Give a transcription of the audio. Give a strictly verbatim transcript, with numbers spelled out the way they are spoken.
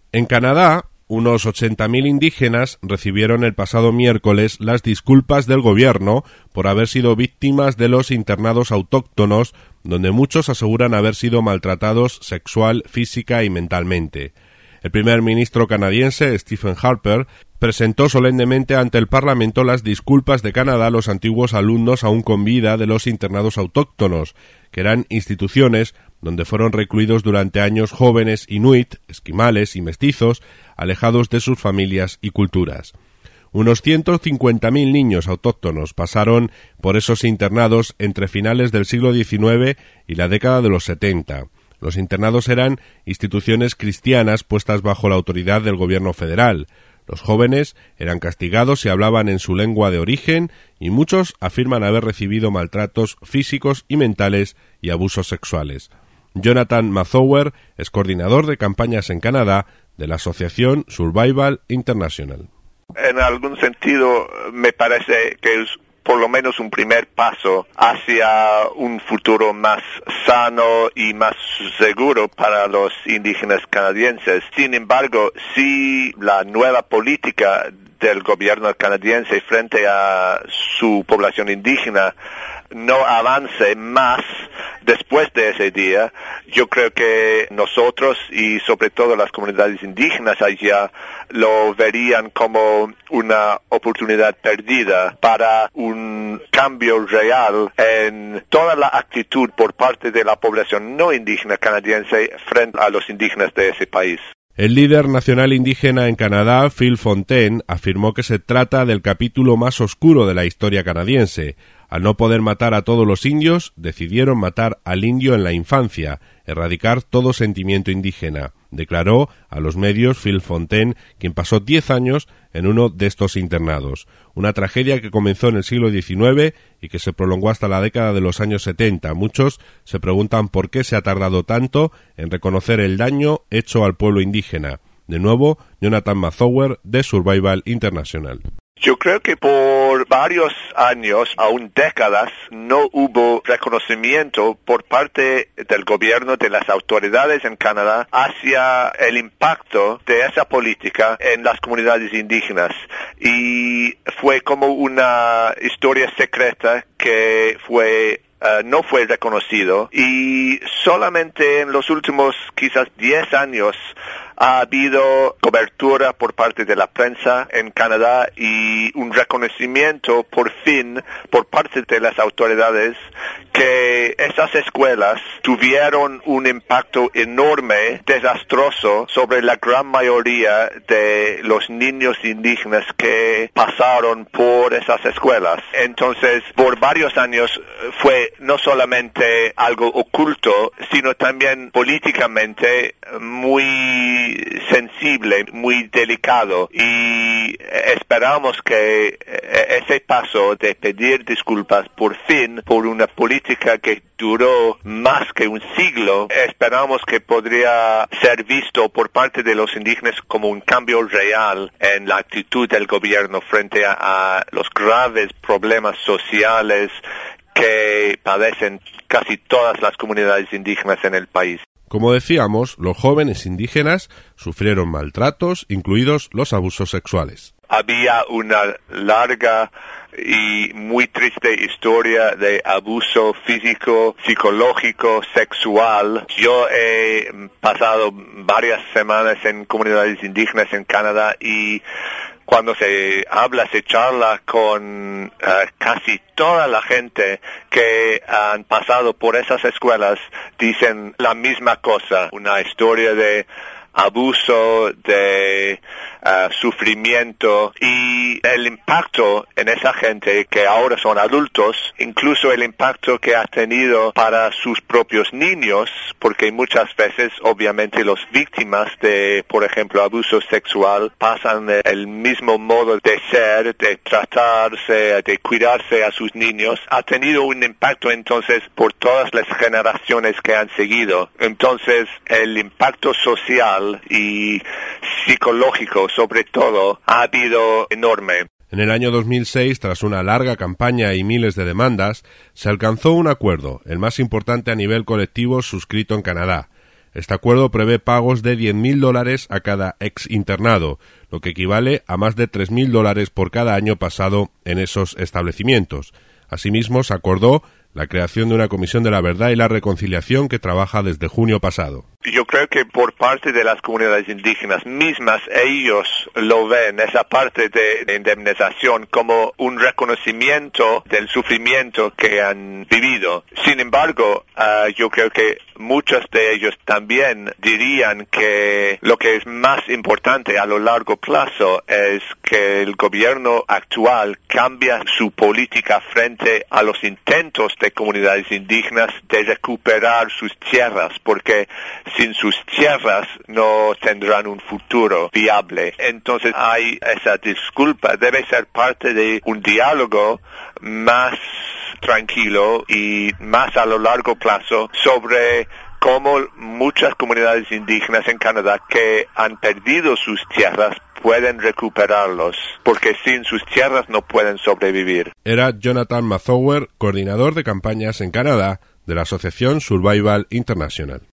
En Canadá, unos ochenta mil indígenas recibieron el pasado miércoles las disculpas del gobierno por haber sido víctimas de los internados autóctonos, donde muchos aseguran haber sido maltratados sexual, física y mentalmente. El primer ministro canadiense, Stephen Harper, presentó solemnemente ante el Parlamento las disculpas de Canadá a los antiguos alumnos aún con vida de los internados autóctonos, que eran instituciones donde fueron recluidos durante años jóvenes inuit, esquimales y mestizos, alejados de sus familias y culturas. Unos ciento cincuenta mil niños autóctonos pasaron por esos internados entre finales del siglo diecinueve y la década de los setenta. Los internados eran instituciones cristianas puestas bajo la autoridad del gobierno federal. Los jóvenes eran castigados si hablaban en su lengua de origen y muchos afirman haber recibido maltratos físicos y mentales y abusos sexuales. Jonathan Mazower es coordinador de campañas en Canadá de la asociación Survival International. En algún sentido, me parece que es por lo menos un primer paso hacia un futuro más sano y más seguro para los indígenas canadienses. Sin embargo, si la nueva política del gobierno canadiense frente a su población indígena no avance más después de ese día, yo creo que nosotros y sobre todo las comunidades indígenas allá lo verían como una oportunidad perdida para un cambio real en toda la actitud por parte de la población no indígena canadiense frente a los indígenas de ese país. El líder nacional indígena en Canadá, Phil Fontaine, afirmó que se trata del capítulo más oscuro de la historia canadiense. Al no poder matar a todos los indios, decidieron matar al indio en la infancia, erradicar todo sentimiento indígena, declaró a los medios Phil Fontaine, quien pasó diez años en uno de estos internados. Una tragedia que comenzó en el siglo diecinueve y que se prolongó hasta la década de los años setenta. Muchos se preguntan por qué se ha tardado tanto en reconocer el daño hecho al pueblo indígena. De nuevo, Jonathan Mazower, de Survival International. Yo creo que por varios años, aún décadas, no hubo reconocimiento por parte del gobierno, de las autoridades en Canadá, hacia el impacto de esa política en las comunidades indígenas. Y fue como una historia secreta que fue Uh, no fue reconocido y solamente en los últimos quizás diez años ha habido cobertura por parte de la prensa en Canadá y un reconocimiento por fin por parte de las autoridades que esas escuelas tuvieron un impacto enorme, desastroso sobre la gran mayoría de los niños indígenas que pasaron por esas escuelas. Entonces, por varios años fue no solamente algo oculto, sino también políticamente muy sensible, muy delicado, y esperamos que ese paso de pedir disculpas por fin por una política que duró más que un siglo, esperamos que podría ser visto por parte de los indígenas como un cambio real en la actitud del gobierno frente a, a los graves problemas sociales que padecen casi todas las comunidades indígenas en el país. Como decíamos, los jóvenes indígenas sufrieron maltratos, incluidos los abusos sexuales. Había una larga y muy triste historia de abuso físico, psicológico, sexual. Yo he pasado varias semanas en comunidades indígenas en Canadá y cuando se habla, se charla con uh, casi toda la gente que han pasado por esas escuelas, dicen la misma cosa, una historia de abuso, de uh, sufrimiento, y el impacto en esa gente que ahora son adultos, incluso el impacto que ha tenido para sus propios niños, porque muchas veces obviamente las víctimas de, por ejemplo, abuso sexual pasan el mismo modo de ser, de tratarse, de cuidarse a sus niños, ha tenido un impacto entonces por todas las generaciones que han seguido. Entonces el impacto social y psicológico, sobre todo, ha habido enorme. En el año dos mil seis, tras una larga campaña y miles de demandas, se alcanzó un acuerdo, el más importante a nivel colectivo suscrito en Canadá. Este acuerdo prevé pagos de diez mil dólares a cada ex internado, lo que equivale a más de tres mil dólares por cada año pasado en esos establecimientos. Asimismo, se acordó la creación de una comisión de la verdad y la reconciliación que trabaja desde junio pasado. Yo creo que por parte de las comunidades indígenas mismas, ellos lo ven, esa parte de indemnización, como un reconocimiento del sufrimiento que han vivido. Sin embargo, uh, yo creo que muchos de ellos también dirían que lo que es más importante a lo largo plazo es que el gobierno actual cambia su política frente a los intentos de comunidades indígenas de recuperar sus tierras, porque sin sus tierras no tendrán un futuro viable. Entonces hay esa disculpa, debe ser parte de un diálogo más tranquilo y más a lo largo plazo sobre cómo muchas comunidades indígenas en Canadá que han perdido sus tierras pueden recuperarlos, porque sin sus tierras no pueden sobrevivir. Era Jonathan Mazower, coordinador de campañas en Canadá de la asociación Survival International.